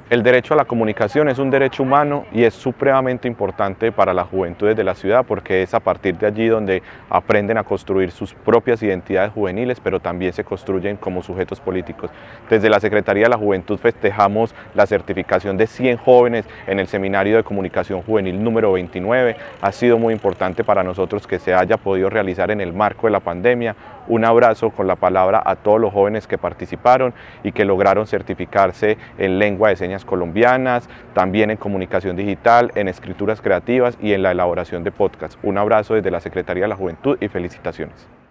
El derecho a la comunicación es un derecho humano y es supremamente importante para las juventudes de la ciudad porque es a partir de allí donde aprenden a construir sus propias identidades juveniles, pero también se construyen como sujetos políticos. Desde la Secretaría de la Juventud festejamos la certificación de 100 jóvenes en el Seminario de Comunicación Juvenil número 29. Ha sido muy importante para nosotros que se haya podido realizar en el marco de la pandemia. Un abrazo con la palabra a todos los jóvenes que participaron y que lograron certificarse en lengua de señas colombianas, también en comunicación digital, en escrituras creativas y en la elaboración de podcasts. Un abrazo desde la Secretaría de la Juventud y felicitaciones.